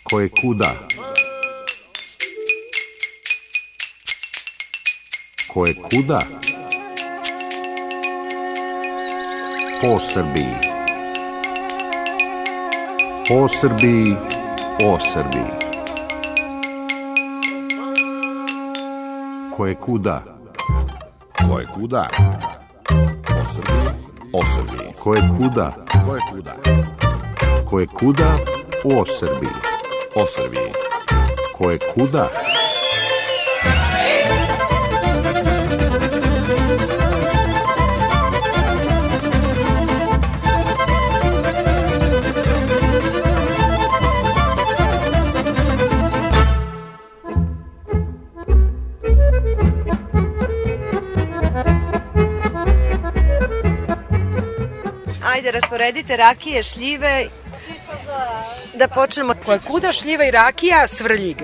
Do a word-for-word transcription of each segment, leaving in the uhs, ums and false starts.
Koje kuda? Koje kuda? Po Srbiji. Po Srbiji, o Srbiji. Koje kuda? Koje kuda? O Srbiji, o Srbiji. Koje kuda? Koje kuda? Koje kuda, o Srbiji. O Srbiji. Koje kuda? Ajde, rasporedite rakije, šljive. Da počnemo. Koje kuda, šljiva i rakija, Svrljig.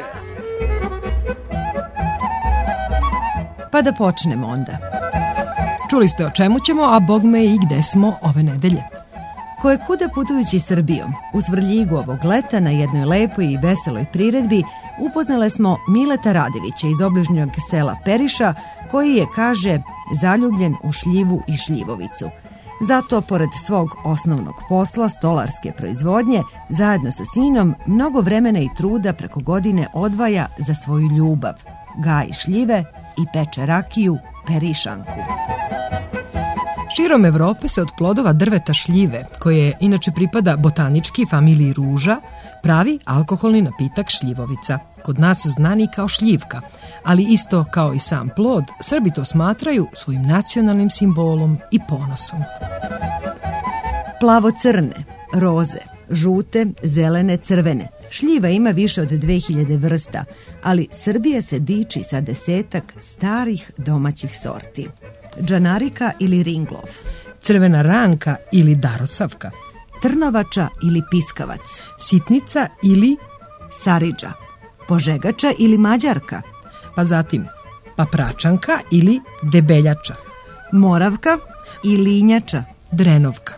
Pa da počnemo onda. Čuli ste o čemu ćemo, a bogme i gde smo ove nedelje. Koje kuda putujući Srbijom, u Svrljigu ovog leta na jednoj lepoj i veseloj priredbi upoznale smo Mileta Radevića iz obližnjeg sela Periša, koji je, kaže, zaljubljen u šljivu i šljivovicu. Zato, pored svog osnovnog posla, stolarske proizvodnje, zajedno sa sinom, mnogo vremena i truda preko godine odvaja za svoju ljubav. Gaji šljive i peče rakiju, perišanku. Širom Evrope se od plodova drveta šljive, koje inače pripada botanički familiji ruža, pravi alkoholni napitak šljivovica, kod nas znani kao šljivka, ali isto kao i sam plod, Srbi to smatraju svojim nacionalnim simbolom i ponosom. Plavo-crne, roze, žute, zelene, crvene. Šljiva ima više od dve hiljade vrsta, ali Srbija se diči sa desetak starih domaćih sorti. Džanarika ili ringlov, Crvena ranka ili darosavka, trnovača ili piskavac, sitnica ili saridža, požegača ili mađarka, pa zatim papračanka ili debeljača, moravka i linjača, drenovka.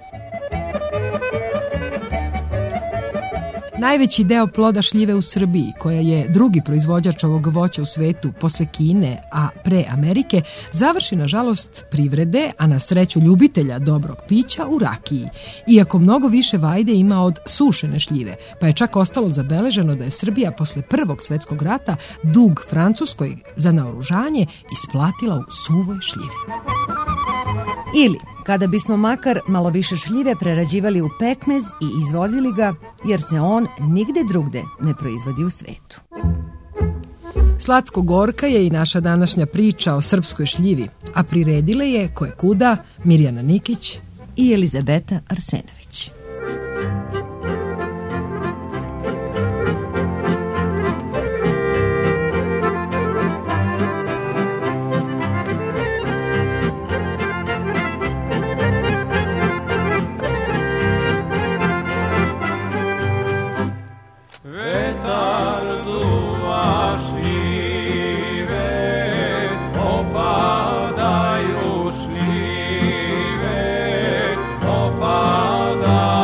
Najveći deo ploda šljive u Srbiji, koja je drugi proizvođač ovog voća u svetu posle Kine, a pre Amerike, završi, nažalost, privrede, a na sreću ljubitelja dobrog pića u rakiji. Iako mnogo više vajde ima od sušene šljive, pa je čak ostalo zabeleženo da je Srbija posle Prvog svetskog rata dug Francuskoj za naoružanje isplatila u suvoj šljivi. Ili, kada bismo makar malo više šljive prerađivali u pekmez i izvozili ga, jer se on nigde drugde ne proizvodi u svetu. Slatko-gorka je i naša današnja priča o srpskoj šljivi, a priredile je koje kuda Mirjana Nikić i Elizabeta Arsenović. Opada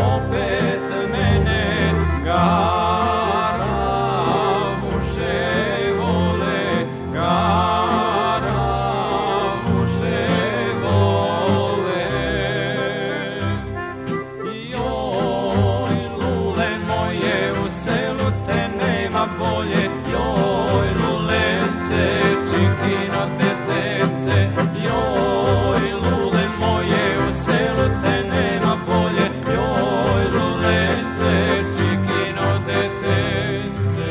opet mene garavuše vole, garavuše vole. Joj, lule moje, u selu te nema bolje, joj, lulence, čikino detence, joj, lule moje, u selu te nema bolje, joj, lulence, čikino detence.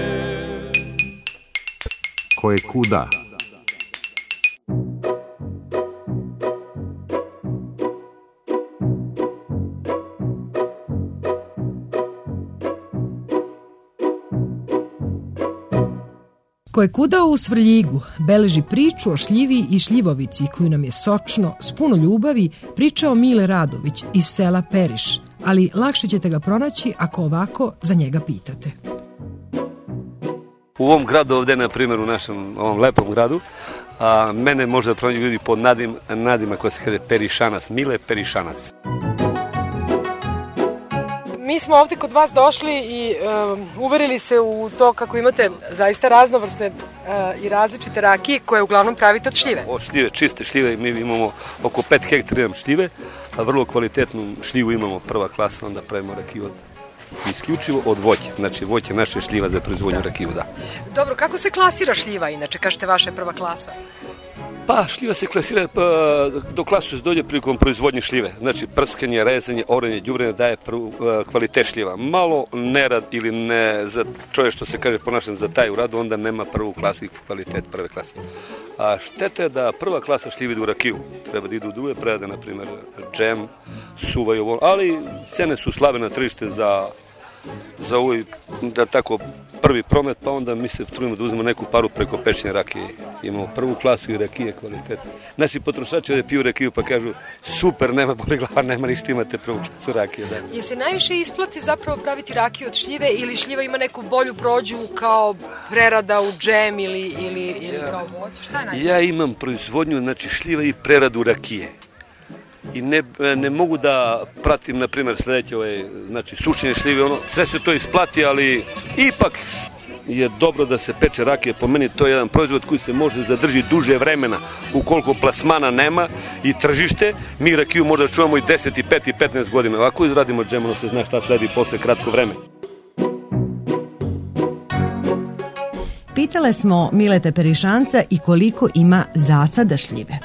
Ko je kuda? Ko je kuda u Svrljigu beleži priču o šljivi i šljivovici koju nam je sočno, s puno ljubavi, pričao Mile Radović iz sela Periš, ali lakše ćete ga pronaći ako ovako za njega pitate. U ovom gradu ovde, na primjer, u našem ovom lepom gradu, a, mene možda pronaći ljudi pod nadim, nadima koja se kaže Perišanac, Mile Perišanac. Mi smo ovdje kod vas došli i um, uverili se u to kako imate zaista raznovrsne uh, i različite rakije koje uglavnom pravite od šljive. Od šljive, čiste šljive, mi imamo oko pet hektara imam šljive, a vrlo kvalitetnu šljivu imamo, prva klasa, onda pravimo rakiju od, isključivo od voća. Znači voće naše šljiva za proizvodnju rakiju, da. Dobro, kako se klasira šljiva inače, kažete vaša je prva klasa? Pa, šljiva se klasira, pa, do klasu se dođe prilikom proizvodnje šljive. Znači, prskanje, rezanje, orenje, đubrenje daje prvu uh, kvalitet šljiva. Malo nerad ili ne, za čovjek što se kaže ponašam za taj u radu, onda nema prvu klasu i kvalitet prve klase. A šteta je da prva klasa šljive ide u rakiju. Treba da idu u druge prerade, na primjer, džem, suva i ovo. Ali cene su slabe na tržište za, za ovaj, da tako, prvi promet, pa onda mi se trudimo da uzmemo neku paru preko pečenja rakije. Imamo prvu klasu i rakije kvalitet. Naši potrošači ovdje piju rakiju pa kažu super, nema boli glava, nema ništa, imate prvu klasu rakije. Da. Je se najviše isplati zapravo praviti rakiju od šljive ili šljiva ima neku bolju prođu kao prerada u džem ili, ili, ili ja. Kao voće? Šta je najviše? Ja imam proizvodnju, znači šljiva i preradu rakije. I ne, ne mogu da pratim, na primjer, sljedeće, ovaj, znači, sušenje šljive, ono, sve se to isplati, ali ipak je dobro da se peče rakije. Po meni to je jedan proizvod koji se može zadržiti duže vremena, ukoliko plasmana nema i tržište, mi rakiju možda čuvamo i deset, i pet, i petnaest godina. Ovako izradimo džem, ono se zna šta sledi posle kratko vreme. Pitale smo Mileta Perišanca i koliko ima zasada šljive.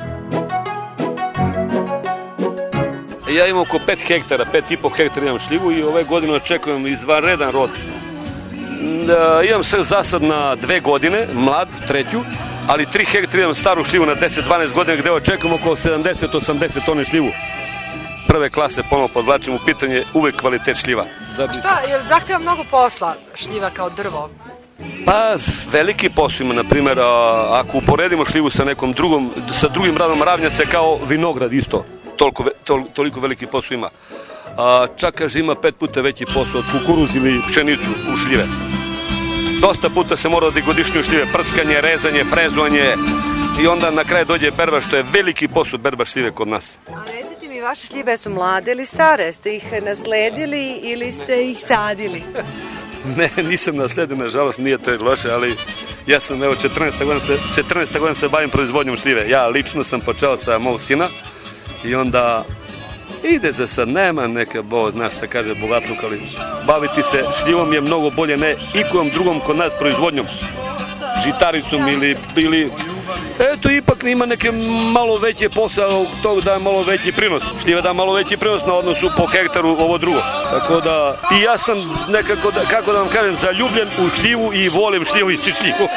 Ja imam oko pet hektara, pet i po hektara imam šljivu i ove godine očekujem izvanredan rod. Da, imam sve zasad na dve godine, mlad, treću, ali tri hektara imam staru šljivu na deset do dvanaest godina gde očekujem oko sedamdeset do osamdeset tone šljivu. Prve klase, ponovno podvlačim u pitanje, uvek kvalitet šljiva. Da bi... A šta, jel zahteva mnogo posla šljiva kao drvo? Pa, veliki posao ima, na primjer, ako uporedimo šljivu sa nekom drugom, sa drugim radom, ravnja se kao vinograd isto. Toliko, tol, toliko veliki posao ima. A, čak kaže ima pet puta veći posao od kukuruz ili pšenicu u šljive. Dosta puta se mora da godišnje u šljive, prskanje, rezanje, frezovanje i onda na kraju dođe berba, što je veliki posao berba šljive kod nas. A recite mi, vaše šljive su mlade ili stare? Ste ih nasledili ili ste ih sadili? Ne, nisam nasledio, nažalost, nije to loše, ali ja sam, evo, četrnaesta godina se, četrnaesta godina se bavim proizvodnjom šljive. Ja lično sam počeo sa mog sina i onda ide za sad, nema neka, bo, znaš šta kaže, bogatluk, ali baviti se šljivom je mnogo bolje, ne ikojom drugom kod nas proizvodnjom, žitaricom ili, ili eto, ipak ima neke malo veće posao, to da malo veći prinos. Šljiva da malo veći prinos na odnosu po hektaru ovo drugo. Tako da, i ja sam nekako, da, kako da vam kažem, zaljubljen u šljivu i volim šljivu i šljivu.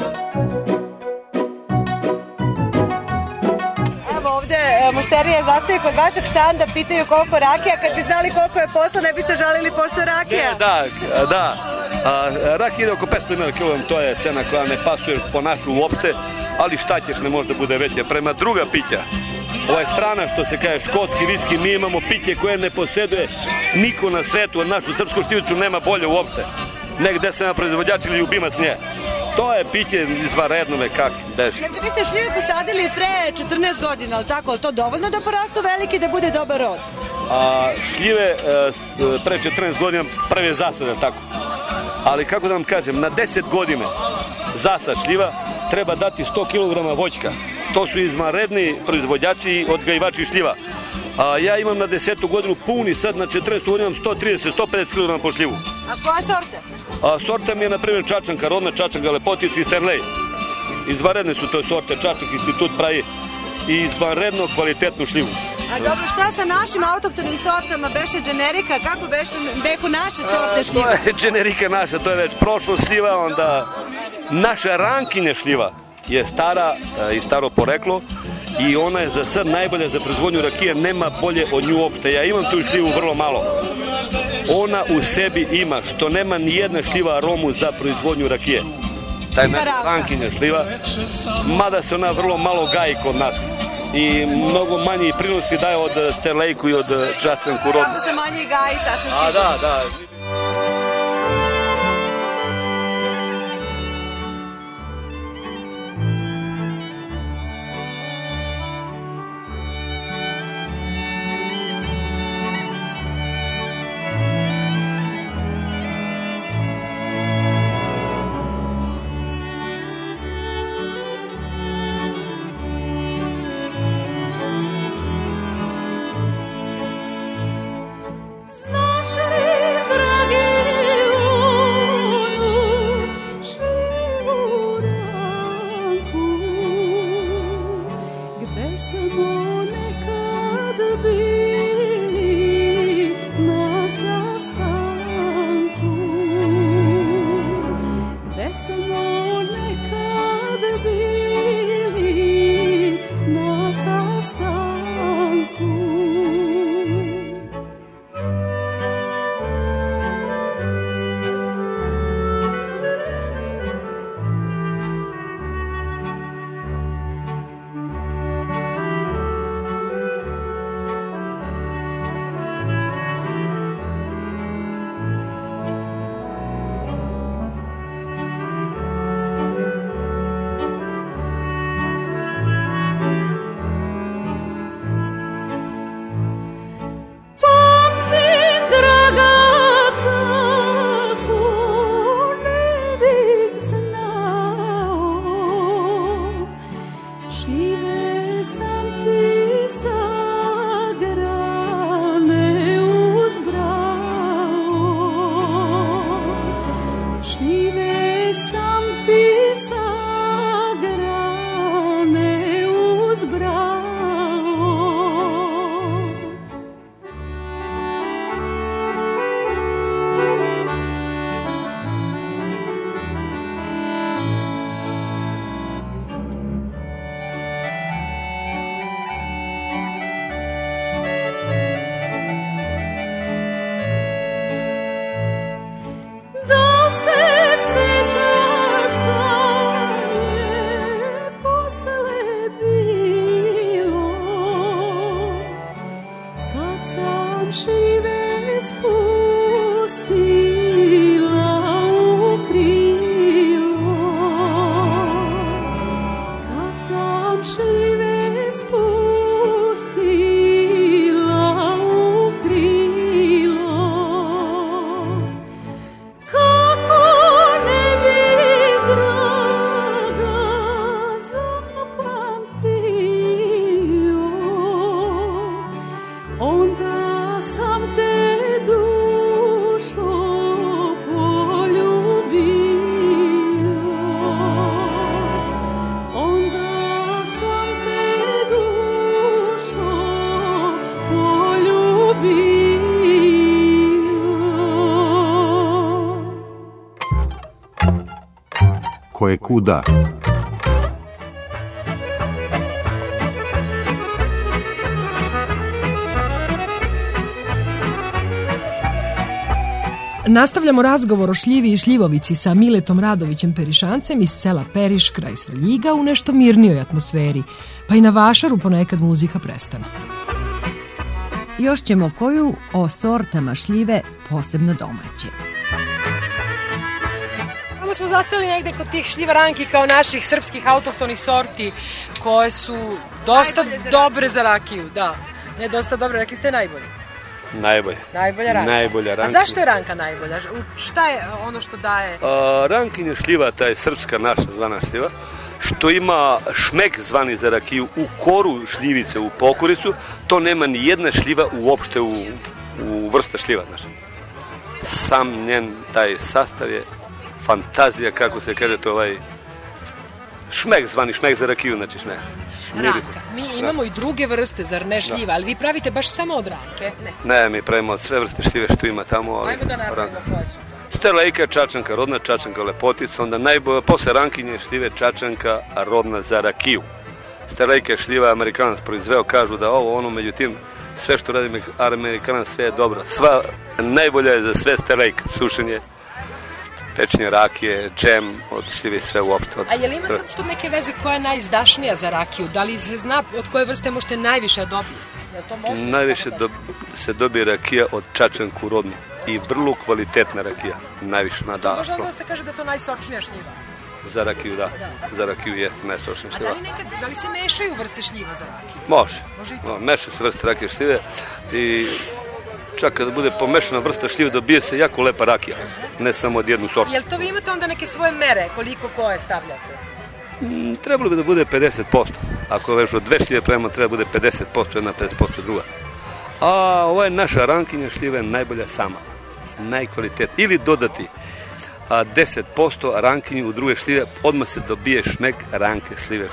Evo ovde mušterije zastaju kod vašeg štanda, pitaju koliko rakija, kad bi znali koliko je posla, ne bi se žalili pošto rakija. Ne, da, da. A, rakija ide oko petsto kilograma, to je cena koja ne pasuje po našu uopšte, ali šta ćeš, ne može da bude veće. Prema druga pića, ova je strana, što se kaže škotski viski, mi imamo piće koje ne posjeduje niko na svetu, od našu srpsku štivicu nema bolje uopšte. Negde se na proizvođač ili ljubimac nje. To je piće izvanredno me kak beži. Znači vi ste šljive posadili pre četrnaest godina, ali tako, ali to dovoljno da porastu veliki da bude dobar rod? a šljive e, pre četrnaest godina prve zasade, tako. Ali kako da vam kažem, na deset godina zasad šljiva treba dati sto kilograma voćka. To su izvanredni proizvođači i odgajivači šljiva. A ja imam na desetu godinu puni, sad na četrnaestu godinu imam sto trideset do sto pedeset kilograma po šljivu. A koja sorta? A sorta mi je, na primjer, čačanka, rodna čačanka, lepotica i sterlej. Izvanredne su to sorte, Čačak institut pravi izvanredno kvalitetnu šljivu. A dobro, šta sa našim autohtonim sortama, beše generika, kako beše, behu naše sorte šljiva? To je generika naša, to je već prošlo šljiva, onda naša rankinja šljiva je stara e, i staro poreklo i ona je za sad najbolja za proizvodnju rakije, nema bolje od nju uopšte. Ja imam tu šljivu vrlo malo. Ona u sebi ima, što nema ni jedna šljiva aromu za proizvodnju rakije. Taj naša rankinja šljiva, mada se ona vrlo malo gaji kod nas i mnogo manji prinosi daje od sterlejku i od čačanku rodnu. Kako se manje gaji, sasvim sigurno. A da, da. Ko je kuda? Nastavljamo razgovor o šljivi i šljivovici sa Miletom Radovićem Perišancem iz sela Periš kraj Svrljiga u nešto mirnijoj atmosferi, pa i na vašaru ponekad muzika prestane. Još ćemo koju o sortama šljive posebno domaće. Tamo smo zastali negde kod tih šljivaranki kao naših srpskih autohtonih sorti koje su dosta za dobre za rakiju, da. Ne dosta dobre, rekli ste najbolje. Najbolje. Najbolja ranka. Najbolja ranka. A zašto je ranka najbolja? U- Šta je ono što daje? A, rankinje šljiva, ta je srpska naša zvana šljiva, što ima šmek zvani za rakiju u koru šljivice, u pokoricu, to nema ni jedna šljiva uopšte u, u vrsta šljiva. Znaš. Sam njen taj sastav je fantazija, kako se kaže to ovaj šmek zvani, šmek za rakiju, znači šmek. Ranka. Mi imamo i druge vrste, zar ne šljiva, ali vi pravite baš samo od ranke? Ne. Ne, mi pravimo od sve vrste šljive što ima tamo. Ali Ajmo da napravimo koje su to. Sterlejka, čačanka, rodna čačanka, lepotica, onda najbolje, posle rankinje šljive čačanka, rodna za rakiju. Sterlejka je šljiva, Amerikanac proizveo, kažu da ovo, ono, međutim, sve što radi Amerikanac, sve je dobro. Sva, najbolja je za sve sterlejka, sušenje, pečenje rakije, džem, od šljive i sve uopšte. Od... A je li ima sad tu neke veze koja je najizdašnija za rakiju? Da li se zna od koje vrste možete najviše dobiti? Jel to može? Najviše do, se dobije rakija od čačanku rodnu i vrlo kvalitetna rakija. Najviše nada. Može onda da se kaže da je to najsočnija šljiva? Za rakiju, da. da. Za rakiju jeste najsočnija A šljiva. da li, nekad, da li se mešaju vrste šljiva za rakiju? Može. Može i to. No, meša se vrste rakije šljive i čak kada bude pomešana vrsta šljive dobije se jako lepa rakija. Ne samo od jednu sortu. Jel to vi imate onda neke svoje mere koliko koje stavljate? Mm, trebalo bi da bude pedeset posto. Ako već od dve šljive pravimo, treba bude pedeset posto, jedna pedeset posto druga. A ova je naša rankinja šljive najbolja sama. Najkvalitetnija. Ili dodati a, deset posto rankinju u druge šljive, odmah se dobije šmek ranke šljive.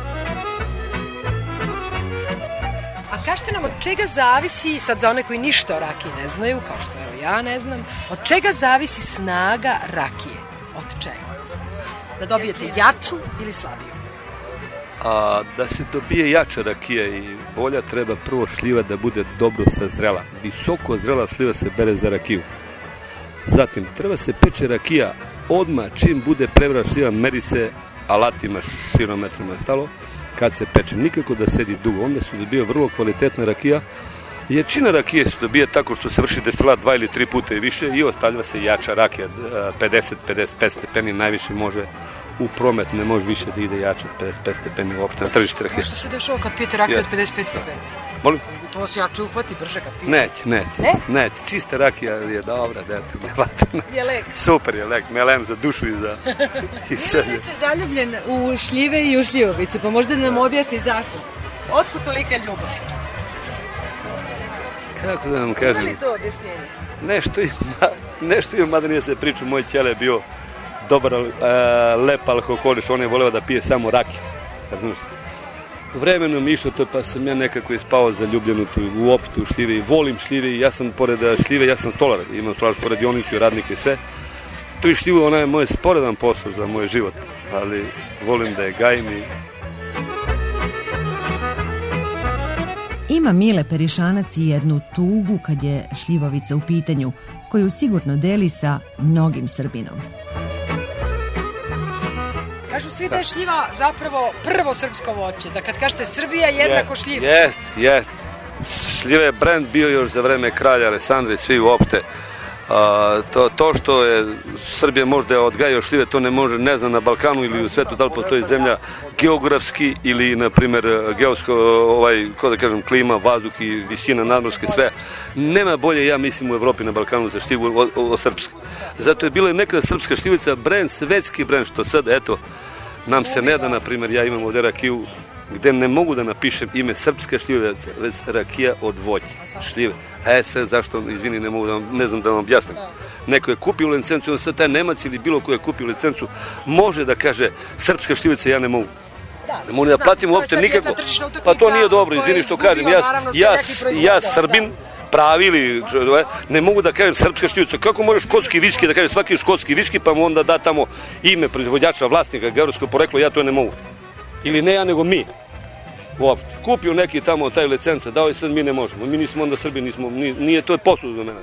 A kažete nam od čega zavisi, sad za one koji ništa o rakiji ne znaju, kao što evo ja ne znam, od čega zavisi snaga rakije? Od čega? Da dobijete jaču ili slabiju? A da se dobije jača rakija i bolja, treba prvo šljiva da bude dobro sazrela. Visoko zrela šljiva se bere za rakiju. Zatim, treba se peče rakija odmah čim bude prevra šljiva, meri se alatima, širometrima je stalo, kad se peče. Nikako da sedi dugo. Onda se dobije vrlo kvalitetna rakija. Jačina rakije se dobije tako što se vrši destilat dva ili tri puta i više i ostavlja se jača rakija. pedeset do pedeset pet stepeni najviše može u promet, ne može više da ide jače od pedeset pet stepeni uopšte na tržište rakije. Što se dešava kad pijete rakiju od pedeset pet stepeni? Molim? To vas jače uhvati brže kad pijete. Neće, neće. Ne? Neće. Čista rakija je dobra, dete, ne vatana. Je lek. Super je lek, melem za dušu i za i sve. Ivan je zaljubljen u šljive i u šljivovicu, pa možda nam objasni zašto. Otkud tolika ljubav? Kako da vam Ima kažem? li to objašnjenje? Nešto ima, nešto ima, mada nije se pričao, moj ćele je bio dobar, uh, lep alkoholič, on je voleo da pije samo rakiju. Razumiješ? Vremenom mi išlo to, pa sam ja nekako ispao zaljubljen u tu, uopšte u šljive i volim šljive i ja sam pored šljive, ja sam stolar, imam stolarsku radionicu i radnike i sve. Tu i šljivu, ona je moj sporedan posao za moj život, ali volim da je gajim i... Ima Mile Perišanac i jednu tugu kad je šljivovica u pitanju, koju sigurno deli sa mnogim Srbinom. Kažu svi da je šljiva zapravo prvo srpsko voće, da kad kažete Srbija jednako šljiva. Jest, jest. Šljiva je brend bio još za vreme kralja Aleksandra i svi uopšte. A, to, to što je Srbija možda odgajao šljive, to ne može, ne znam, na Balkanu ili u svetu, da li postoji zemlja geografski ili, na primjer, geosko, ovaj, ko da kažem, klima, vazduh i visina nadmorske, sve. Nema bolje, ja mislim, u Evropi, na Balkanu za šljivu od, od srpske. Zato je bila nekada srpska šljivica brend, svetski brend, što sad, eto, nam se ne da, na primjer, ja imam ovdje rakiju gde ne mogu da napišem ime srpska šljivica, već rakija od voća, šljive. E, sad zašto, izvini, ne mogu da vam, ne znam da vam objasnim. Neko je kupio licencu, onda sad taj Nemac ili bilo ko je kupio licencu može da kaže srpska šljivica, ja ne mogu. Ne mogu da platim uopšte nikako. Pa to nije dobro, izvini što kažem. Ja, ja, ja Srbin, pravi ili ne mogu da kažem srpska šljivica. Kako može škotski viski da kaže svaki škotski viski, pa mu onda da tamo ime proizvođača, vlasnika, geografsko poreklo, ja to ne mogu. Ili ne ja, nego mi. Uopšte. Kupio neki tamo taj licenca, dao i sad mi ne možemo. Mi nismo onda Srbi, nismo, nije, nije to je posud za mene.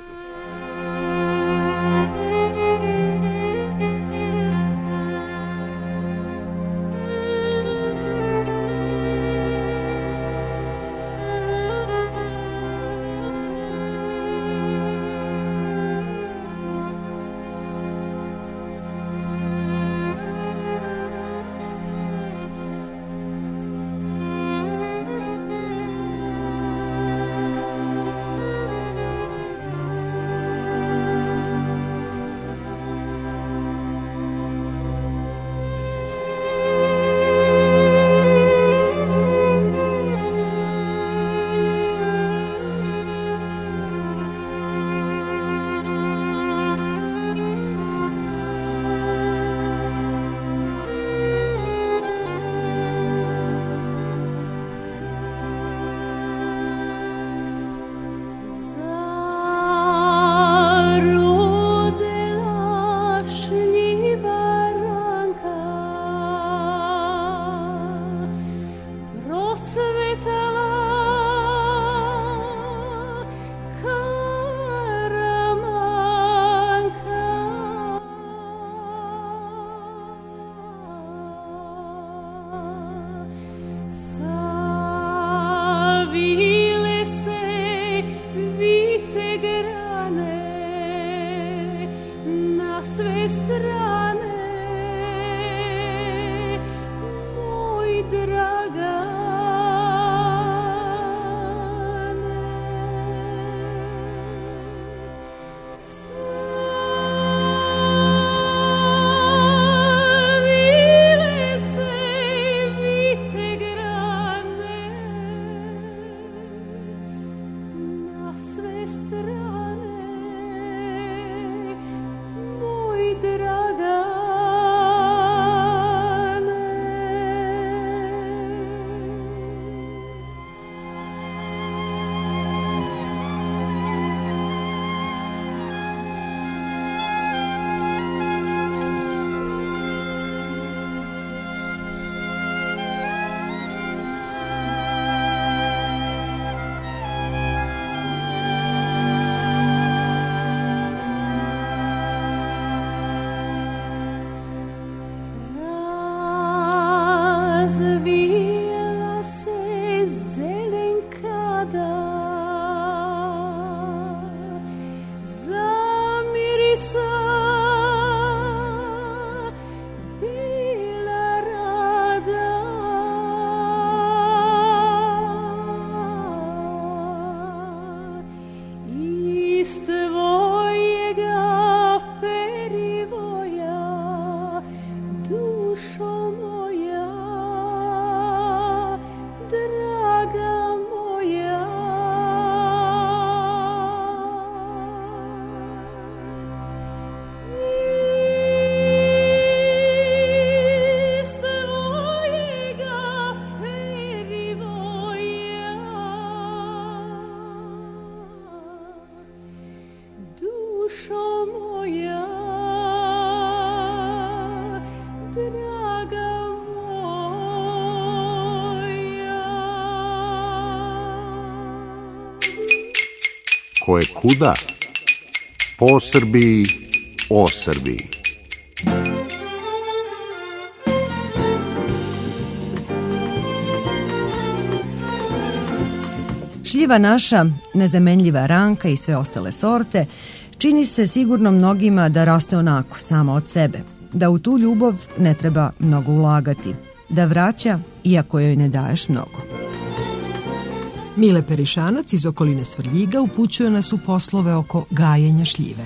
sve strane, moj Dragane. Savile se vitegrane na sve strane, moj Dragane. Razvijela se zelenkada, zamirisa bila rada, iz tvojega perivoja, dušo moja, draga moja. Iz tvojega perivoja, dušo moja, draga moja. Ko je kuda? Po Srbiji, o Srbiji. Šljiva naša, nezamenljiva ranka i sve ostale sorte, čini se sigurno mnogima da raste onako, sama od sebe, da u tu ljubav ne treba mnogo ulagati, da vraća iako joj ne daješ mnogo. Mile Perišanac iz okoline Svrljiga upućuje nas u poslove oko gajenja šljive.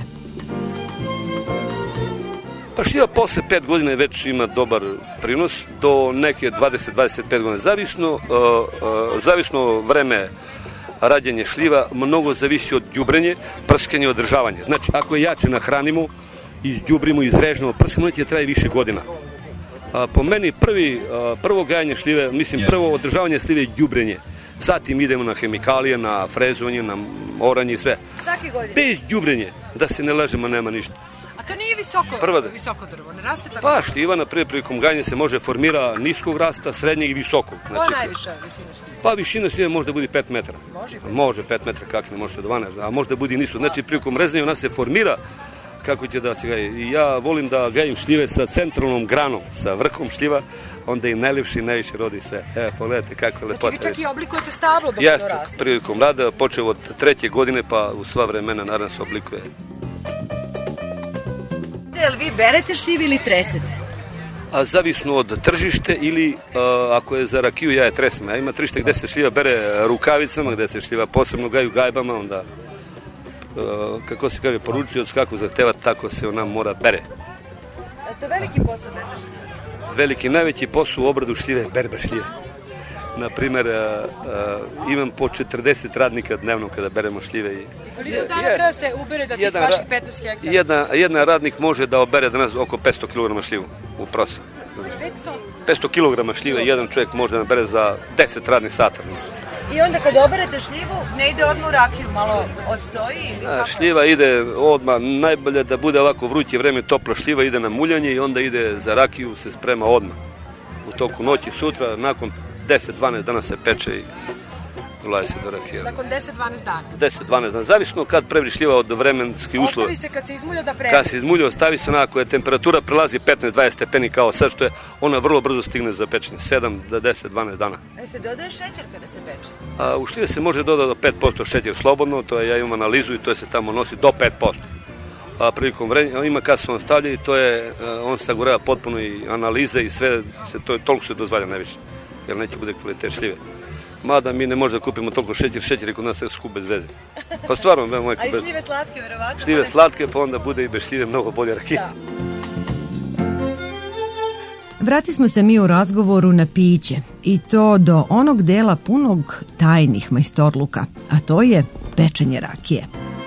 Pa šljiva posle pet godina već ima dobar prinos, do neke dvadeset do dvadeset pet godina. Zavisno, uh, uh, zavisno vreme rađenja šljiva mnogo zavisi od đubrenja, prskanja i održavanja. Znači, ako je jače nahranimo, izđubrimo, izrežemo, prskamo, će traje više godina. A, po meni prvi, a, prvo gajanje šljive, mislim prvo održavanje šljive je đubrenje. Zatim idemo na hemikalije, na frezovanje, na oranje i sve. Svake godine? Bez đubrenja, da se ne lažemo, nema ništa. A to nije visoko, Prva, visoko drvo, ne raste tako? Pa šljiva na prije prilikom gajanja se može formira niskog rasta, srednjeg i visokog. Koja je najviša visina šljiva? Pa višina šljive može da bude pet metara. Može? Može pet metara, kako ne može se dvanaest, a može da bude i nisu. Znači prilikom rezanja ona se formira kako će da se gaji. I ja volim da gajim šljive sa centralnom granom, sa vrhom šljiva, onda im najljepši i najviše rodi sve. Evo, pogledajte kako je lepota. Znači vi čak i oblikujete stablo dok Jeste, to raste. prilikom rada, počeo od treće godine pa u sva vremena naravno se oblikuje. Jel vi berete šljive ili tresete? A zavisno od tržište ili a, ako je za rakiju, ja je tresem. Ja ima tržište gde se šljiva bere rukavicama, gde se šljiva posebno gaju gajbama, onda a, kako se kaže, poručioc kako zahteva, tako se ona mora bere. A to veliki posao berba šljive? Veliki, najveći posao u obradu šljive je berba šljive. Naprimer, a, a, imam po četrdeset radnika dnevno kada beremo šljive. I, I koliko dana treba se ubere da tih vaših petnaest hektara? Jedna, jedna radnik može da obere danas oko petsto kilograma šljivu u proseku. petsto? petsto kilograma šljive jedan čovjek može da nabere za deset radnih sata. I onda kad oberete šljivu, ne ide odmah u rakiju, malo odstoji ili A, kako? šljiva ide odmah, najbolje da bude ovako vruće vreme, toplo, šljiva ide na muljanje i onda ide za rakiju, se sprema odmah. U toku noći, sutra, nakon deset do dvanaest dana se peče i ulazi se do rakije. Nakon deset do dvanaest dana? deset do dvanaest dana, zavisno kad prevri šljiva od vremenskih uslova. Ostavi se kad se izmulja da prevri? Kad se izmulja, ostavi se onako, je temperatura prelazi petnaest do dvadeset stepeni kao sad što je, ona vrlo brzo stigne za pečenje, sedam do deset do dvanaest dana. E se dodaje šećer kada se peče? A, u šljive se može dodati do pet posto šećer slobodno, to je, ja imam analizu i to se tamo nosi do pet posto. a prilikom vrenja, ima kad se on stavlja i to je, on sagorava potpuno i analize i sve, se, to je, toliko se dozvalja najviše, jer neće bude kvalitet šljive. Mada mi ne možemo da kupimo toliko šećer, šećer je kod nas skup bez veze. Pa stvarno, be, mojko, A i bez... šljive slatke, verovatno? Šljive slatke, pa onda bude i bez šljive mnogo bolje rakija. Da. Vrati smo se mi u razgovoru na piće i to do onog dela punog tajnih majstorluka, a to je pečenje rakije.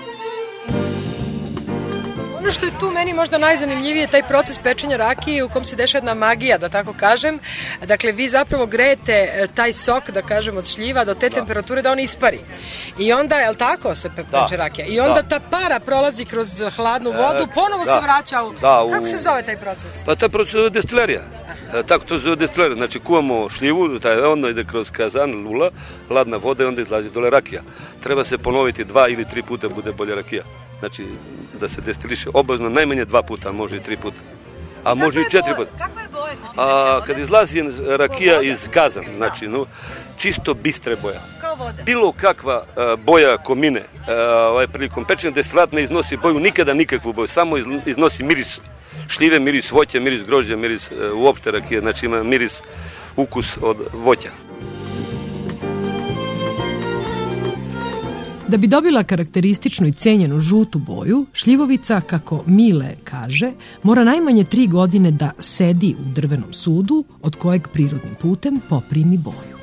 Ono što je tu meni možda najzanimljivije je taj proces pečenja rakije u kom se dešava jedna magija, da tako kažem. Dakle, vi zapravo grejete taj sok, da kažem, od šljiva do te da. temperature da on ispari. I onda, je li tako se pe da. peče rakija? I onda da. ta para prolazi kroz hladnu vodu, ponovo da. se vraća u... Da, u... Kako se zove taj proces? Pa taj proces je destilerija. E, tako to zove destilerija. Znači, kuvamo šljivu, taj, onda ide kroz kazan, lula, hladna voda i onda izlazi dole rakija. Treba se ponoviti dva ili tri puta bude bolje rakija. Znači, da se destiliše obavezno najmanje dva puta, može i tri puta. A može i četiri puta. Kakva je boja? A kad izlazi rakija iz kazan, znači, no, čisto bistre boja. Kao voda. Bilo kakva a, boja komine, a, ovaj, prilikom pečenja destilat ne iznosi boju, nikada nikakvu boju, samo iznosi miris šljive, miris voća, miris grožđa, miris a, uopšte rakije, znači ima miris, ukus od voća. Da bi dobila karakterističnu i cenjenu žutu boju, šljivovica, kako Mile kaže, mora najmanje tri godine da sedi u drvenom sudu, od kojeg prirodnim putem poprimi boju.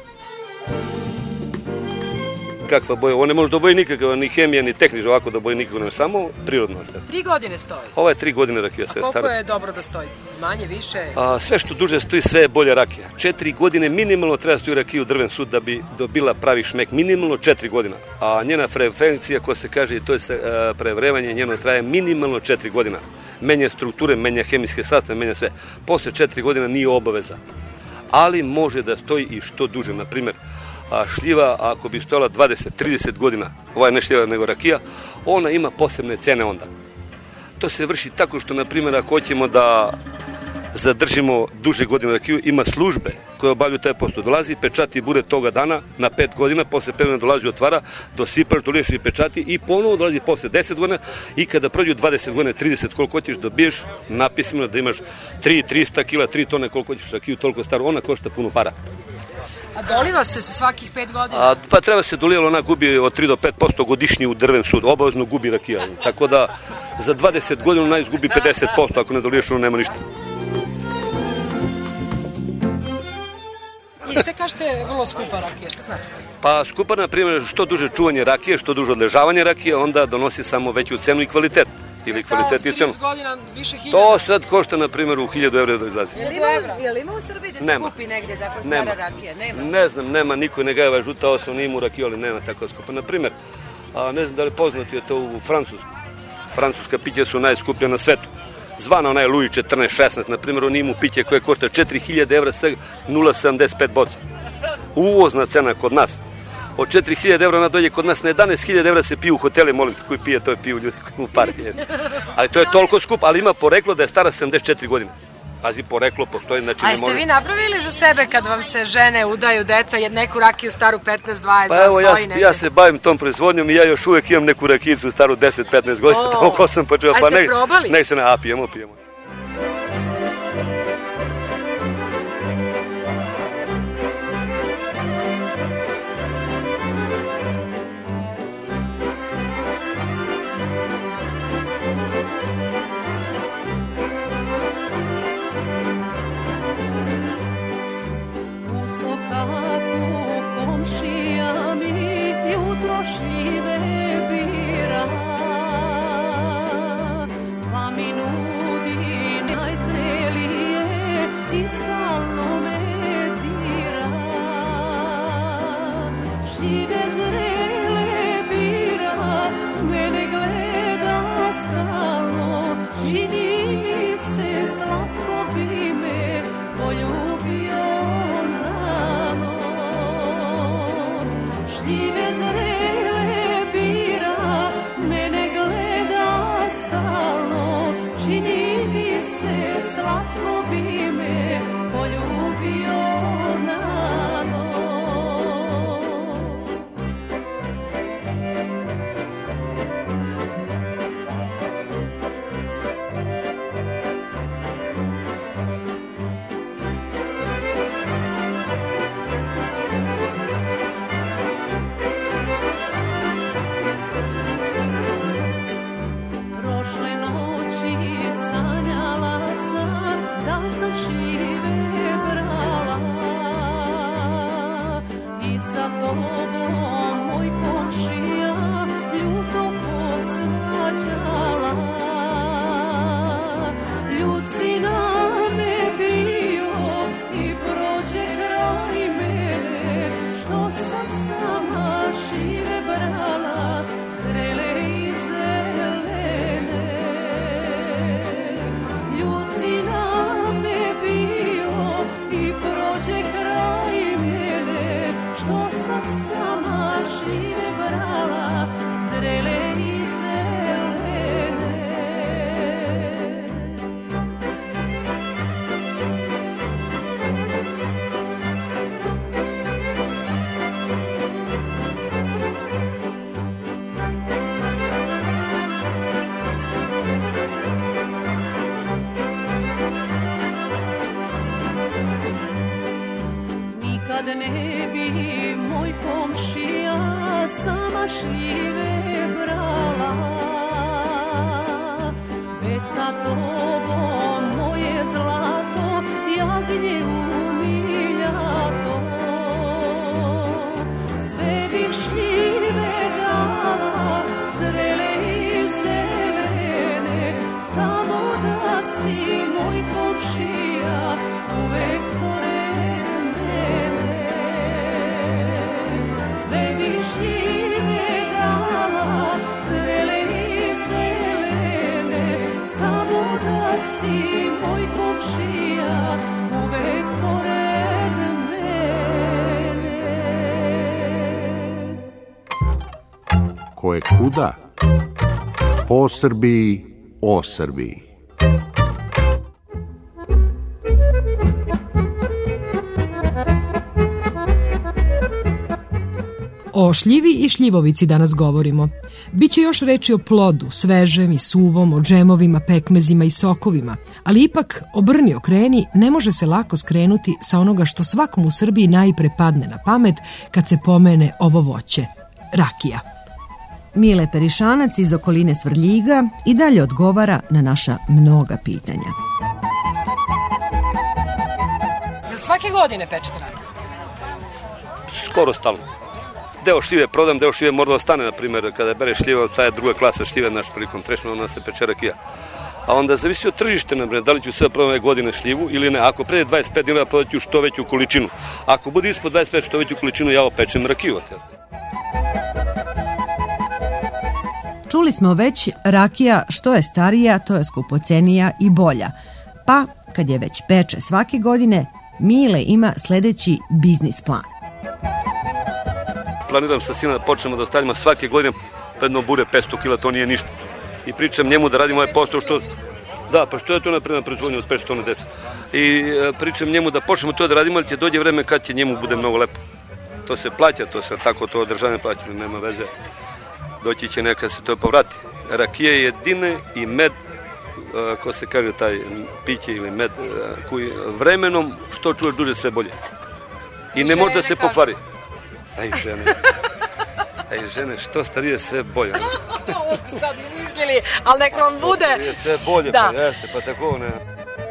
Kakva boja? Ovo ne može da boji nikakav, ni hemija, ni tehnički ovako da boji nikakav, ne, samo prirodno. Tri godine stoji? Ovo je tri godine rakija. A koliko stara. je dobro da stoji? Manje, više? A, sve što duže stoji, sve je bolja rakija. Četiri godine minimalno treba stoji rakiju u drven sud da bi dobila pravi šmek. Minimalno četiri godina. A njena frekvencija, ko se kaže, to je a, prevrevanje, njeno traje minimalno četiri godina. Menja strukture, menja hemijske sastave, menja sve. Posle četiri godina nije obaveza. Ali može da stoji i što duže. Na primjer, a šljiva, ako bi stojala dvadeset trideset godina, ova je ne šljiva nego rakija, ona ima posebne cene onda. To se vrši tako što, na primjer, ako hoćemo da zadržimo duže godine rakiju, ima službe koje obavljaju taj posao. Dolazi, pečati bure toga dana na pet godina, posle pet godina dolazi, otvara, dosipaš, doliješ i pečati i ponovo dolazi posle deset godina i kada prođu dvadeset godina, trideset, koliko hoćeš, dobiješ napisima da imaš tri trista kila, tri tone, koliko hoćeš rakiju, toliko staru, ona košta puno para. A doliva se sa svakih pet godina? A, pa treba se dolijelo, ona gubi od tri do pet posto godišnji u drven sud, obavezno gubi rakija. Tako da za dvadeset godina ona izgubi pedeset posto, ako ne doliješ, ono nema ništa. I šta kažete vrlo skupa rakija, šta znači? Pa skupa, na primjer, što duže čuvanje rakije, što duže odležavanje rakije, onda donosi samo veću cenu i kvalitet. Ili kvalitet i cenu. Godina, više to sad košta, na primjer, u hiljadu evra da izlazi. Je li ima, je li ima u Srbiji da se nema. kupi negdje tako stara nema. rakija? Nema. Ne znam, nema, niko ne gajeva žuta osam, nije mu rakiju, ali nema tako skupa. Na primjer, a, ne znam da li poznati je to u Francusku. Francuska pića su najskuplja na svetu. Zvana onaj Louis četrnaest šesnaest, na primjer, on ima piće koje košta četiri hiljade evra sa nula zarez sedamdeset pet boca. Uvozna cena kod nas. Od četiri hiljade evra na dolje kod nas na jedanaest hiljada evra se piju u hoteli, molim te, koji pije, to je piju ljudi koji mu pare. Ali to je toliko skup, ali ima poreklo da je stara sedamdeset četiri godine. Pazi, poreklo postoji, znači ne može... A jeste vi napravili za sebe kad vam se žene, udaju, deca, jed neku rakiju staru petnaest dvadeset, pa evo, ja, stoji ja se bavim tom proizvodnjom i ja još uvijek imam neku rakijicu staru deset petnaest godina, tamo ko sam počeo. A pa ste ne, probali? Ne se na, a pijemo, pijemo. Šljive bira, pa mi nudi najzrelije i stalno me dira. Šljive zrele bira, mene gleda stalno, čini mi se slatko bi me poljubio rano. Šljive zrele stalno, čini mi se slatko bi me poljubio nano. šljive brala, već sa tobom moje zlato, jagnje umiljato. Sve bih šljive dala, zrele i zelene, samo da si moj komšija uvek pored mene. Sve bih šljive dala, zrele i zelene, samo da si moj komšija uvek pored mene. Ko je kuda? Po Srbiji, o Srbiji. O šljivi i šljivovici danas govorimo. Biće još reči o plodu, svežem i suvom, o džemovima, pekmezima i sokovima, ali ipak obrni okreni ne može se lako skrenuti sa onoga što svakom u Srbiji najpre padne na pamet kad se pomene ovo voće – rakija. Mile Perišanac iz okoline Svrljiga i dalje odgovara na naša mnoga pitanja. Jel svake godine pečete rakiju? Skoro stalno. Deo šljive prodam, deo šljive mora da ostane, na primjer, kada bereš šljive, ostaje druga klasa šljive, naš prilikom trešnja, ona se peče rakija. A onda zavisi od tržište, na primjer, da li ću sve prodam ove godine šljivu ili ne. Ako prede dvadeset pet dinara, prodat ću što veću količinu. Ako bude ispod dvadeset pet što veću količinu, ja opečem rakiju. Čuli smo već, rakija što je starija, to je skupocenija i bolja. Pa, kad je već peče svake godine, Mile ima sledeći biznis plan. Planiram sa sina da počnemo da ostavimo svake godine jedno bure petsto kila, to nije ništa. I pričam njemu da radimo ovaj posao što... Da, pa što je to napravljeno proizvodnje od petsto na deset. I e, pričam njemu da počnemo to da radimo, ali će dođe vreme kad će njemu bude mnogo lepo. To se plaća, to se tako to državne plaća, nema veze. Doći će neka se to povrati. Rakija je jedine i med, e, ko se kaže taj piće ili med, e, koji vremenom što čuješ duže sve bolje. I ne može da se pokvari. Aj žene, aj žene, što starije sve bolje. Ovo ste sad izmislili, ali nek vam bude. Starije sve bolje, da. Pa jeste, pa tako ne.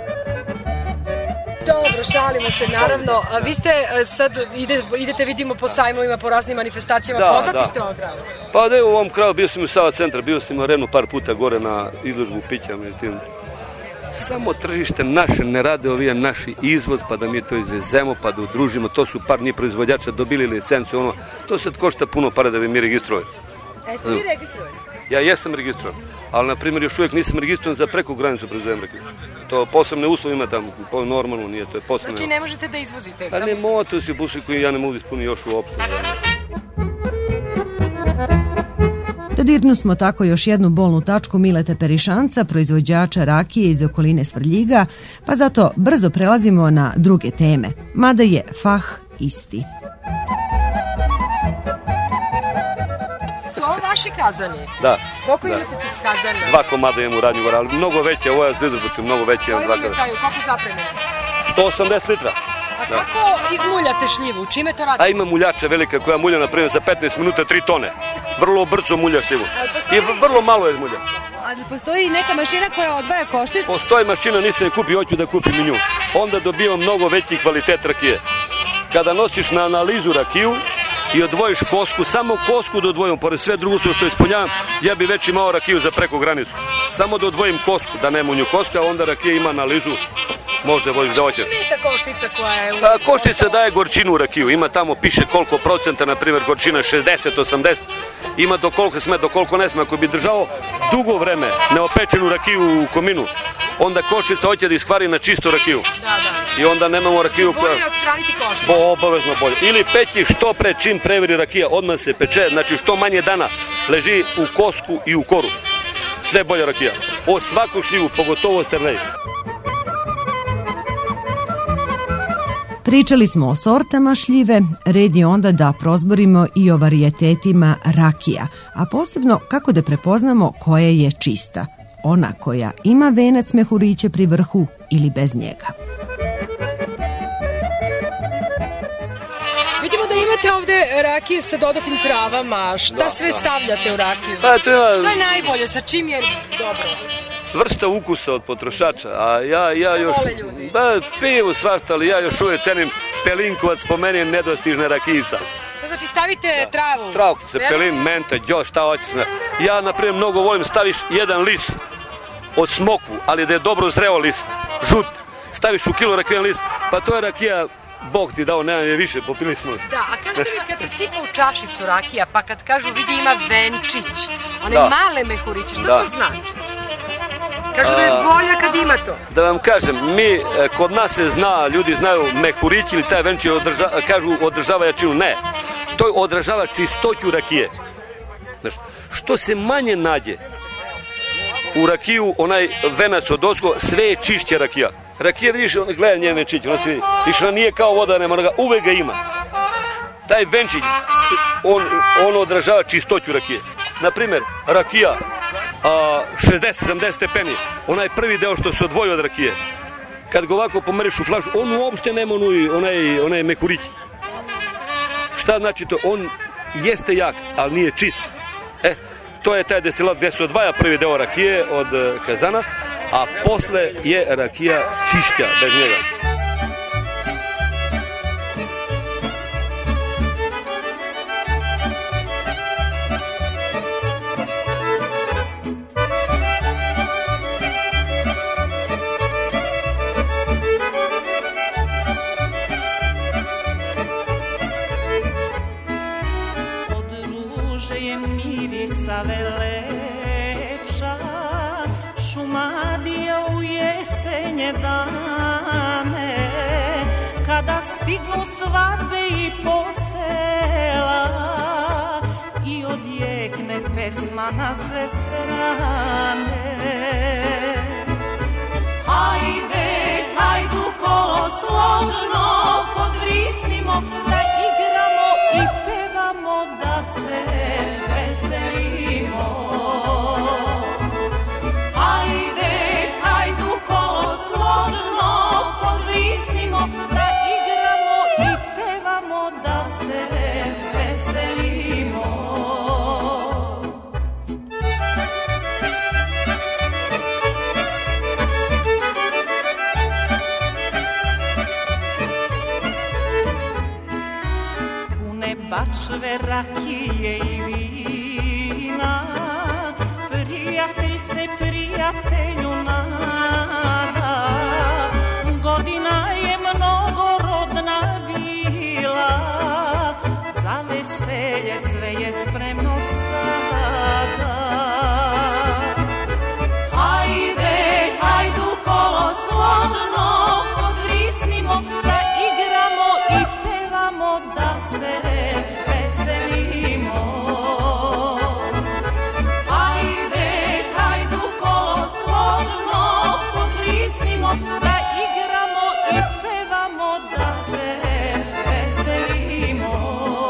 Dobro, šalimo se, naravno. A vi ste sad, ide, idete, vidimo po sajmovima, po raznim manifestacijama, da, poznati da. ste ovom kraju? Pa da je u ovom kraju, bio sam u Sava centra, bio sam u Arenu par puta gore na izložbu pića, međutim, samo tržište naše ne rade ovija naši izvoz, pa da mi to izvezemo, pa da udružimo, to su par njih proizvođača dobili licencu, ono, to sad košta puno para da bi mi registrovali. A jeste vi registrovani? Ja jesam registrovan, ali na primjer još uvijek nisam registrovan za preko granicu proizvojem rakiju. To posebne uslove ima tamo, po normalno nije, to je posebno. Znači ne možete da izvozite? A ne mogu, to su busi koji ja ne mogu ispuniti još uopšte. Dodirnu smo tako još jednu bolnu tačku Mileta Perišanca, proizvođača rakije iz okoline Svrljiga, pa zato brzo prelazimo na druge teme, mada je fah isti. Su ovo vaši kazani? Da. Koliko da. imate tih kazana? Dva komada imam u radnju gore, ali mnogo veće, ovo je za izrabuti, mnogo veće. Koji vam je taj, kako zapremeno? sto osamdeset litra. A da. Kako izmuljate šljivu? Čime to radite? A ima muljača velika koja mulja, na primjer, za petnaest minuta tri tone. Vrlo brzo mulja šljivu. I vrlo malo je mulja. Ali postoji i neka mašina koja odvaja košticu? Postoji mašina, nisam je kupio, hoću da kupim i nju. Onda dobijam mnogo veći kvalitet rakije. Kada nosiš na analizu rakiju i odvojiš kosku, samo kosku da odvojim, pored sve drugo što ispunjavam, ja bi već imao rakiju za preko granicu. Samo da odvojim kosku, da nema u nju koska, a onda rakija ima analizu. Možda voliš da hoćeš. Smeta koštica koja je... U... A, koštica daje gorčinu u rakiju. Ima tamo, piše koliko procenta, na primjer, gorčina šezdeset osamdeset. Ima do koliko sme, do koliko ne sme. Ako bi držao dugo vreme neopečenu rakiju u kominu, onda koštica hoće da iskvari na čistu rakiju. Da, da. I onda nemamo rakiju koja... Bolje odstraniti košnicu. Bo, obavezno bolje. Ili peći što pre čim preveri rakija, odmah se peče, znači što manje dana leži u kosku i u koru. Sve bolje rakija. O svaku šljivu, pogotovo ternej. Pričali smo o sortama šljive, red je onda da prozborimo i o varijetetima rakija, a posebno kako da prepoznamo koja je čista, ona koja ima venac mehuriće pri vrhu ili bez njega. Vidimo da imate ovde ovde rakije sa dodatnim travama. Šta Da, sve da. stavljate u rakiju? Pa, to ima- Što je najbolje? Sa čim je dobro? Vrsta ukusa od potrošača, a ja, ja Šta još... vole ljudi? Ba, piju svašta, ali ja još uvijek cenim pelinkovac, po meni je nedostižna rakijica. To znači stavite travu? Travkice, Jel? pelin, mente, još šta hoćeš. Ja, na primjer, mnogo volim staviš jedan list od smokvu, ali da je dobro zreo list, žut, staviš u kilo rakijan list, pa to je rakija, Bog ti dao, nemam je više, popili smo. Da, a kažete mi kad se sipa u čašicu rakija, pa kad kažu vidi ima venčić, one Da. male mehuriće, šta Da. to znači? Kažu da je bolja kad ima to. Da vam kažem, mi, e, kod nas se zna, ljudi znaju mehurić ili taj venčić održa, kažu održava jačinu, ne. To odražava čistoću rakije. Znaš, što se manje nađe u rakiju, onaj venac od ozgo, sve je čišća rakija. Rakija, vidiš, gledaj njen venčić, ona se vidi, vidiš, ona nije kao voda, nema onoga, uvek ga ima. Taj venčić, on, on odražava čistoću rakije. Naprimjer, rakija, a, šezdeset sedamdeset stepeni, onaj prvi deo što se odvoji od rakije. Kad ga ovako pomeriš u flašu, on uopšte nema onaj, onaj, onaj mehurić. Šta znači to? On jeste jak, ali nije čist. E, to je taj destilat gde se odvaja prvi deo rakije od uh, kazana, a posle je rakija čišća bez njega. Od ruže je mirisa velepša, Šumadija u jesenje dane, kada stignu svadbe i posela, i odjekne pesma na sve strane. Hajde, hajdu kolo složno, podvrisnimo, da igramo i pevamo, da se veselimo. Hajde, hajdu kolo složno, podvrisnimo, da igramo i pevamo, da se veselimo. Pune bačve rakije i vina, prijatelj se prijatelju nada. Godina je mnogorodna bila, za veselje sve je spremno sada. Hajde, hajdu kolo složno, podvrisnimo, da igramo i pevamo, da se veselimo. Hajde, hajdu kolo složno, podvrisnimo, da igramo i pevamo, da se veselimo.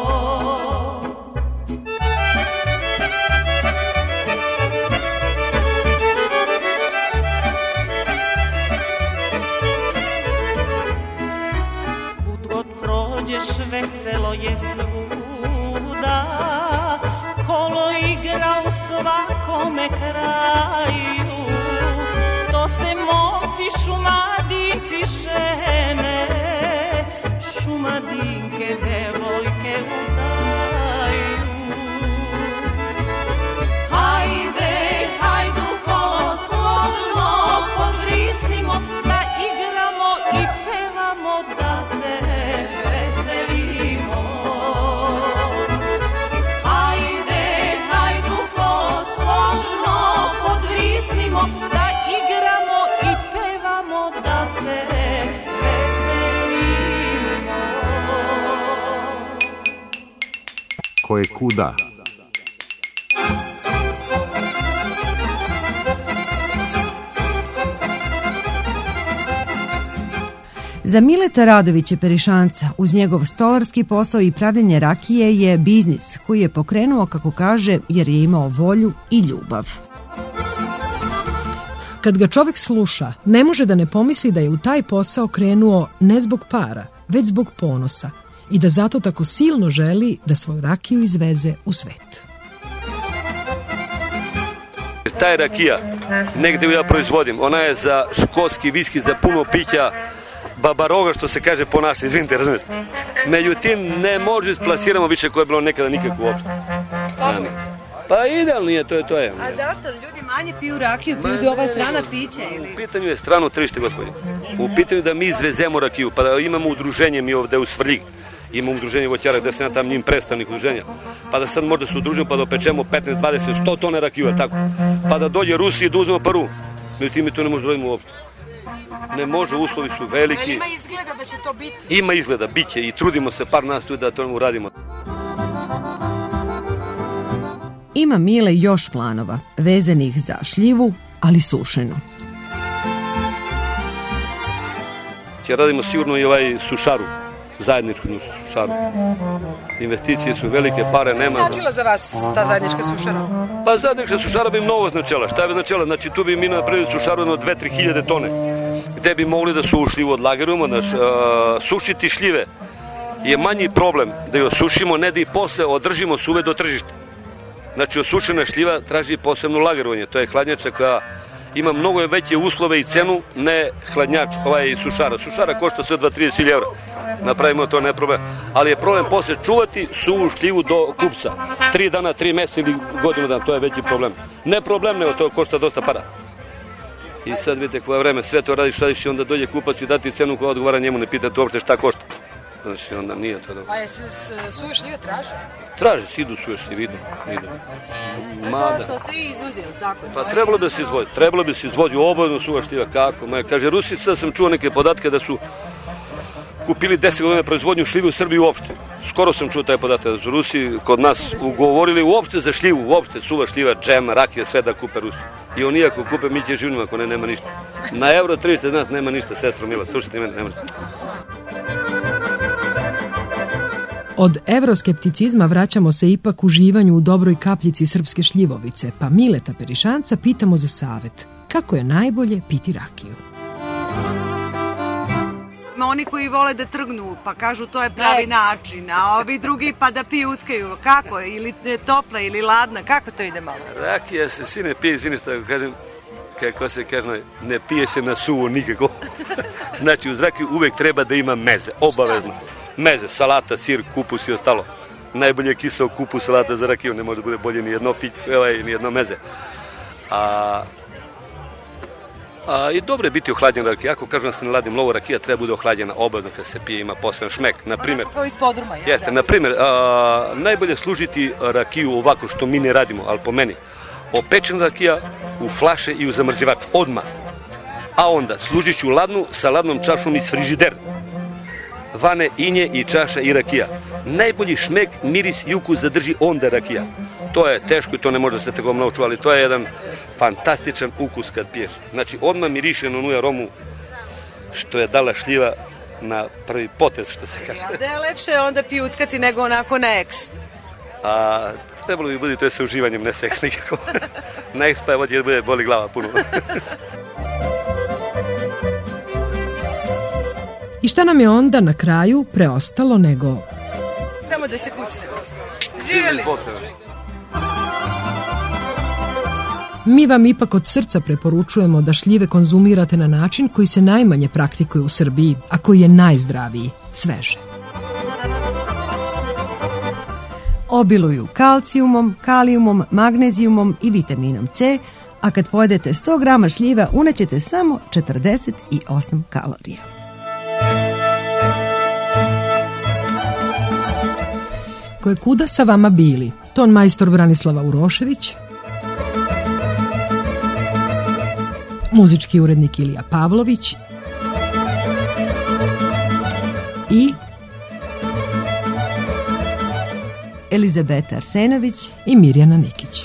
Kud god prođeš veselo je svuda, kolo igra u svakome kraju. To se momci, šumadinci žene, šumadinke, devojke udaju. Hajde, hajdu kolo složno, podvrisnimo, da igramo i pevamo, da se veselimo. Hajde, hajdu kolo složno, podvrisnimo, da igramo i pevamo, da se veselimo. Ko je kuda? Za Mileta Radovića Perišanca uz njegov stolarski posao i pravljenje rakije je biznis koji je pokrenuo, kako kaže, jer je imao volju i ljubav. Kad ga čovjek sluša, ne može da ne pomisli da je u taj posao krenuo ne zbog para, već zbog ponosa. i da zato tako silno želi da svoju rakiju izveze u svet. Ta je rakija, negde ja proizvodim, ona je za školski viski, za puno pića, babaroga što se kaže po našem, izvinite, razumijete. Međutim, ne možemo isplasiramo više koje je bilo nekada nikako uopšte. Slabo? Pa idealno je, to je, to je. A zašto ljudi manje piju rakiju, piju do ova strana pića ili? U pitanju je strano tržište, gospodin. U pitanju da mi izvezemo rakiju, pa da imamo udruženje mi ovde u Svrljig. Imamo udruženje voćara gde se ja tam njim predstavnik udruženja. Pa da sad možda se udružimo pa da opečemo petnaest, dvadeset, sto tone rakiju, tako? Pa da dođe Rusiji da uzmemo paru. Međutim, mi to ne možemo da radimo uopšte. Ne može, uslovi su veliki. Ima izgleda da će to biti? Ima izgleda, bit će i trudimo se par nas tu da to uradimo. Ima Mile još planova, vezanih za šljivu, ali sušenu. Će radimo sigurno i ovaj sušaru, zajedničku sušaru. Investicije su velike, pare nema. Šta je značila za vas ta zajednička sušara? Pa zajednička sušara bi mnogo značila. Šta bi značila? Znači tu bi mi napravili sušaru na dve do tri hiljade tone. Gde bi mogli da su šljivu odlagerujemo, znači uh, sušiti šljive je manji problem da je osušimo, ne da i posle održimo suve do tržišta. Znači osušena šljiva traži posebno lagerovanje, to je hladnjača koja ima mnogo veće uslove i cenu, ne hladnjač, ovaj sušara. Sušara košta sve dva do trideset hiljada evra. Napravimo to, ne problem. Ali je problem posle čuvati suvu šljivu do kupca. Tri dana, tri meseca ili godinu dana, to je veći problem. Ne problem, nego to košta dosta para. I sad vidite koje vreme, sve to radiš, radiš i onda dođe kupac i dati cenu koja odgovara njemu, ne pitate uopšte šta košta. Znači onda nije to dobro. A je se suve šljive traže? Traže, si idu suve šljive, idu. idu. Mada. To se i izvozi, tako? Pa trebalo bi se izvozi, trebalo bi se izvozi obavezno suva šljiva, kako? Ma, kaže, Rusi, sad sam čuo neke podatke da su kupili deset godina proizvodnju šljive u Srbiji uopšte. Skoro sam čuo taj podatak da su Rusi kod nas ugovorili uopšte za šljivu, uopšte suva šljiva, džem, rakija, sve da kupe Rusi. I oni ako kupe, mi će živimo, ako ne, nema ništa. Na euro tržište nas nema ništa, sestro Mila, slušajte mene, nema ništa. Od evroskepticizma vraćamo se ipak uživanju u dobroj kapljici srpske šljivovice, pa Mileta Perišanca pitamo za savet. Kako je najbolje piti rakiju? Oni koji vole da trgnu, pa kažu to je pravi način, a ovi drugi pa da piju uckaju. Kako? Ili topla ili ladna? Kako to ide malo? Rakija se svi ne pije, izvini što kažem, kako se kaže, ne pije se na suvo nikako. Znači, uz rakiju uvek treba da ima meze, obavezno. Meze, salata, sir, kupus i ostalo. Najbolje je kiseo kupus, salata za rakiju, ne može da bude bolje ni jedno pitje, ovaj, ni jedno meze. A, a, I dobro je biti ohlađena rakija. Ako kažem da se ne ladim lovo, rakija treba bude ohlađena obavezno kad se pije, ima poseban šmek. Naprimjer, kao iz podruma, ja? Jeste, na primjer, a, najbolje služiti rakiju ovako što mi ne radimo, ali po meni. Opečena rakija u flaše i u zamrzivač, odmah. A onda služit ću ladnu sa ladnom čašom iz frižidera. Vane, inje i čaša i rakija. Najbolji šmek, miris i ukus zadrži onda rakija. To je teško i to ne može da se tako nauču, ali to je jedan fantastičan ukus kad piješ. Znači, odmah miriše na onu aromu što je dala šljiva na prvi potez, što se kaže. Da je lepše onda pijuckati nego onako na eks? A trebalo bi biti to je sa uživanjem, ne seks nikako. Na eks pa je vodi bude boli glava puno. I šta nam je onda na kraju preostalo nego... Samo da se kucne. Živjeli! Mi vam ipak od srca preporučujemo da šljive konzumirate na način koji se najmanje praktikuje u Srbiji, a koji je najzdraviji, sveže. Obiluju kalcijumom, kalijumom, magnezijumom i vitaminom C, a kad pojedete sto grama šljiva unećete samo četrdeset osam kalorija. Koje kuda sa vama bili? Ton majstor Branislava Urošević, muzički urednik Ilija Pavlović i Elizabeta Arsenović i Mirjana Nikić.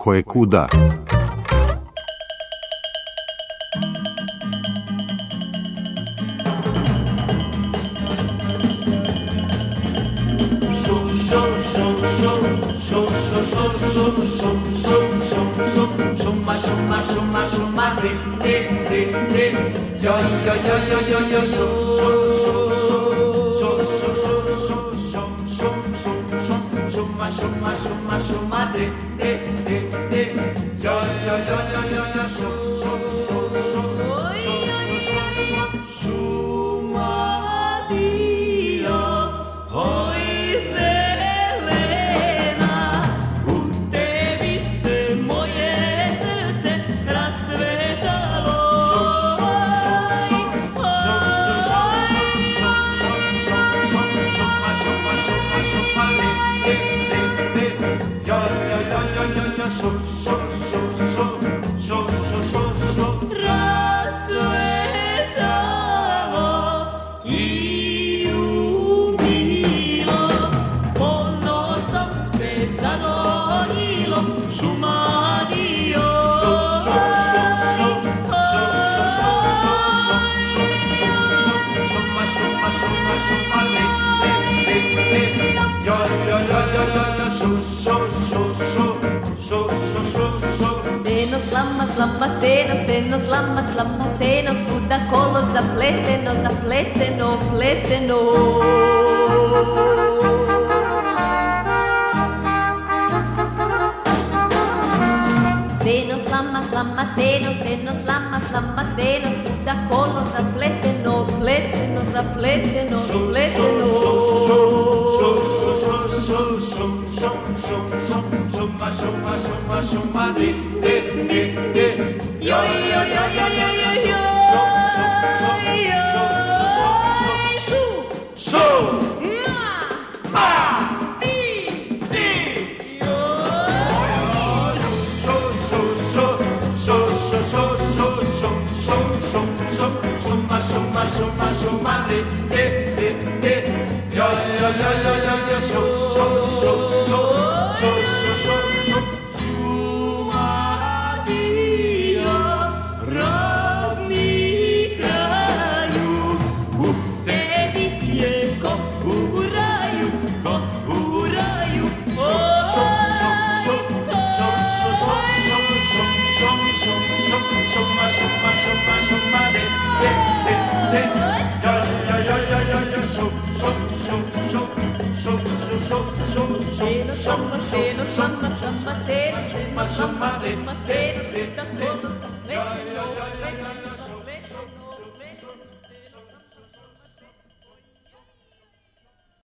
Koje kuda? Šuma, šuma, šuma, šuma, di, di, di, di, jo, jo, jo, jo, jo, jo, šu, šu, šu, šu, šu, šu, šu, šu, šu, šuma, šuma, šuma, šuma, di, di, di, di, jo, jo, jo, jo, jo, jo, šu, šu, šu, šu, šuma, dio, oj, zelena, u tebi se moje srce rascvetalo. Rascvetalo i umilo, ponosom se zadovoljilo, šuma dio. Seno, slama, slama, seno, seno, slama, slama, seno, svuda kolo zapleteno, zapleteno, pleteno. Seno, slama, slama, seno, seno, slama, slama, seno, svuda kolo zapleteno, pleteno, zapleteno, pleteno. Šuma, šuma, šuma, šuma, di, di, di, di, jo, jo, jo, jo, jo, jo, jo, šu, šu, ma, ma, di, di, jo, šu, šu, šu, šu, šu, šu, šu, šu, šu, šu, šu, šuma, šuma, šuma, šuma, di, di, di, di, jo, jo, jo, jo, jo, jo, šu, šu, šu, šu, šu, šu, šu, šuma dio, rodni kraju, u tebi je ko u raju, ko u raju. Šuma, šuma, šuma, šuma, de, de, de, de, ja, ja, ja, ja, ja, ja, šu, šu, šu, šu, šu, šu, šu, šu, seno, šuma, seno, šuma, šuma, seno, šuma, šuma, de, de, de, de, ja, ja, ja, ja, ja, ja.